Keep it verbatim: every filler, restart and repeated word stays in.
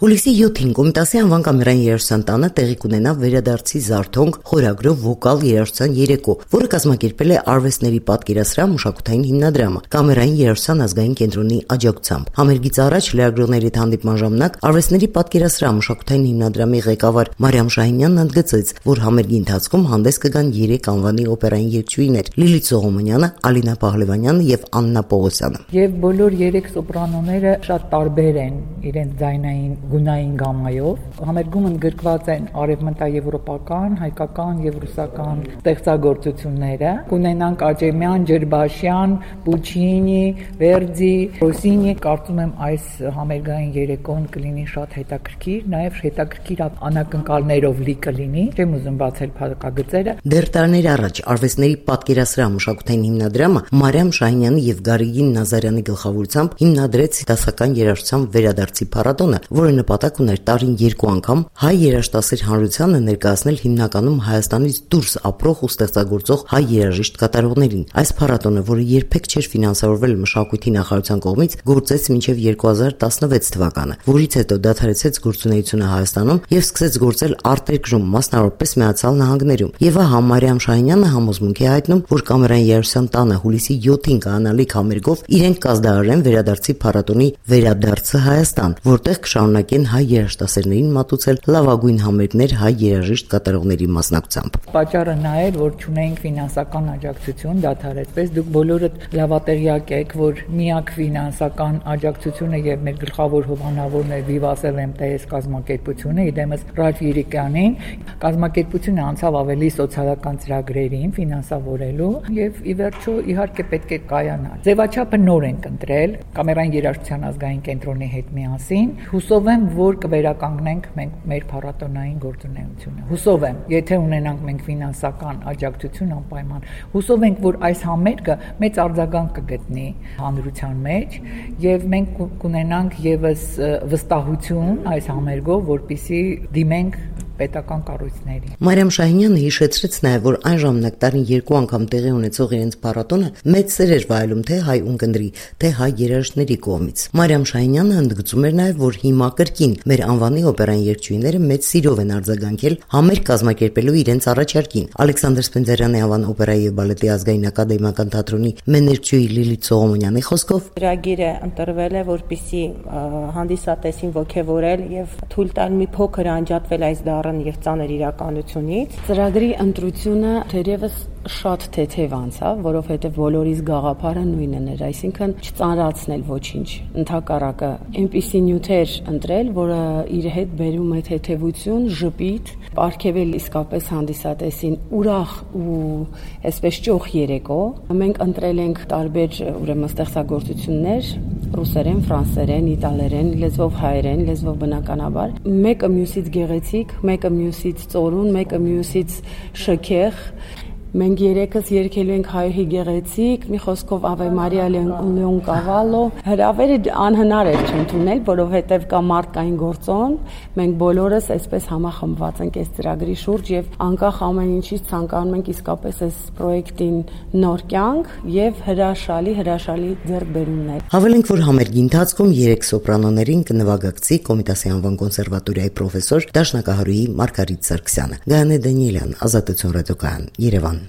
Հուլիսի յոթին Կոմիտասի անվան կամերային երաժշտության տանը տեղի կունենա վերադարձի զարթոնք խորագրով վոկալ երաժշտության երեկո, որը կազմակերպել է Արվեստների պատկերասրահ մշակութային հիմնադրամը կամերային երաժշտության ազգային կենտրոնի աջակցությամբ։ Համերգից առաջ լրագրողների հանդիպման ժամանակ Արվեստների պատկերասրահ մշակութային հիմնադրամի ղեկավար Մարիամ Շահինյանն ընդգծեց, որ համերգի ընթացքում հանդես կգան երեք անվանի օպերային երգչուհիներ՝ Լիլիթ Սողոմոնյանը, Ալինա Փահլևանյանը եւ Աննա Պողոսյանը։ Եվ բոլոր երեք սոպրանոները շատ տարբեր են իրենց ձայնային գունային գամայով։ Համերգում ընդգրկված են արևմտաեվրոպական, հայկական եւ ռուսական ստեղծագործությունները։ Կունենանք Աճեմյան, Ջերբաշյան, Պուչինի, Վերդի, Ռոսինի։ Կարծում եմ այս համերգային երեկոն կլինի շատ հետաքրքիր, նաեւ հետաքրքիր անակնկալներով լի կլինի։ Չեմ ուզում բացել փակագծերը։ Դեռ տարիներ առաջ Արվեստների պատկերասրահ մշակութային հիմնադրամը Մարիամ Շահինյանի եւ Գարիգին Նազարյանի գլխավորությամբ հիմնադրեց դասական երաժշտության վերադարձի փառատոնը, որը նպատակ ուներ տարին երկու անգամ հայ երաժշտասեր հանրությանը ներկայացնել հիմնականում Հայաստանից դուրս ապրող ու ստեղծագործող հայ երաժիշտ կատարողներին։ Այս փառատոնը, որը երբեք չէր ֆինանսավորվել մշակույթի նախարարության կողմից, գործեց մինչև երկու հազար տասնվեց թվականը, որից հետո դադարեցեց գործունեությունը Հայաստանում եւ սկսեց գործել արտերկրում, մասնավորապես Միացյալ Նահանգներում։ Եվ ահա Մարիամ Շահինյանը համոզմունք է հայտնում, որ կամերային երաժշտության տանը հուլիսի յոթին կայանալիք համերգով իրենք կազդարեն վերադարձի փառատոնի վերադարձը Հայաստան, որտեղ կշարունակեն հայ երաժշտասերներին մատուցել լավագույն համերգներ հայ երաժիշտ կատարողների մասնակցությամբ։ Պատճառը նա էր, որ չունեինք ֆինանսական աջակցություն, դադարեցվեց։ Դուք բոլորդ լավատեղյակ եք, որ միակ ֆինանսական աջակցությունը եւ մեր գլխավոր հովանավորն է Vivace Em T S կազմակերպությունը, իդեմս Ռաֆ Յիրիկյանին։ Կազմակերպությունը անցավ ավելի սոցիալական ծրագրերին ֆինանսավորելու եւ ի վերջո իհարկե պետք է կայանալ։ Ձևաչափը նոր ենք ընտրել կամերային երաժշտության ազգային կենտրոնի հետ միասին։ Հուսով եմ, որ կվերականգնենք մենք մեր փառատոնային գործունեությունը։ Հուսով եմ, եթե ունենանք մենք ֆինանսական աջակցություն անպայման, հուսով ենք, որ այս համերգը մեծ արձագանք կգտնի հանրության մեջ եւ մենք կունենանք եւս վստահություն այս համերգով, որպեսզի դիմենք պետական կառույցների։ Մարիամ Շահինյանը հիշեցրեց նաև, որ այն ժամանակ տարին երկու անգամ տեղի ունեցող իրենց փառատոնը մեծ սեր էր վայելում թե հայ ունկնդրի, թե հայ երաժիշտների կողմից։ Մարիամ Շահինյանը ընդգծում էր նաև, որ հիմա կրկին մեր անվանի օպերային երգչուհիները մեծ սիրով են արձագանքել համերգ կազմակերպելու իրենց առաջարկին։ Ալեքսանդր Սպենդիարյանի անվան օպերայի եւ բալետի ազգային ակադեմիական թատրոնի մեներչուհի Լիլիթ Սողոմոնյանի խոսքով ծրագիրը ընտրվել է, որպեսզի հանդիսատեսին ոգևորել եւ թույլ տալ մի փոքր անջատվել այս դառն եւ ծանր իրականությունից։ Ծրագրի ընտրությունը թերևս շատ թեթև անցավ, որովհետեւ բոլորիս գաղափարը նույնն էր, այսինքն չծանրացնել ոչինչ, ընդհակառակը այնպիսի նյութեր ընտրել, որը իր հետ բերում է թեթևություն, ժպիտ, պարգևել իսկապես հանդիսատեսին ուրախ ու այսպես ճոխ երեկո։ Մենք ընտրել ենք տարբեր ուրեմն ստեղծագործություններ, ռուսերեն, ֆրանսերեն, իտալերեն, լեզվով հայերեն, լեզվով բնականաբար, մեկը մյուսից գեղեցիկ, մեկը մյուսից ծորուն, մեկը մյուսից շքեղ։ Մենք երեքս երգելու ենք հայոհի գեղեցիկ, մի խոսքով Ave Maria Leon Cavallo։ Հրավերը անհնար էր չընդունել, որովհետև կա մարդկային գործոն, մենք բոլորս այսպես համախմբված ենք այս ծրագրի շուրջ եւ անկախ ամեն ինչից ցանկանում ենք իսկապես այս պրոյեկտին նոր կյանք եւ հրաշալի հրաշալի ձեռքբերումներ։ Հավելենք, որ համերգի ընթացքում երեք սոպրանոներին կնվագակցի Կոմիտասի անվան կոնսերվատորիայի պրոֆեսոր, դաշնակահարուհի Մարգարիտ Սարգսյանը։ Գայանե Դանիելյան, Ազատություն ռադիոկայան, Երևան։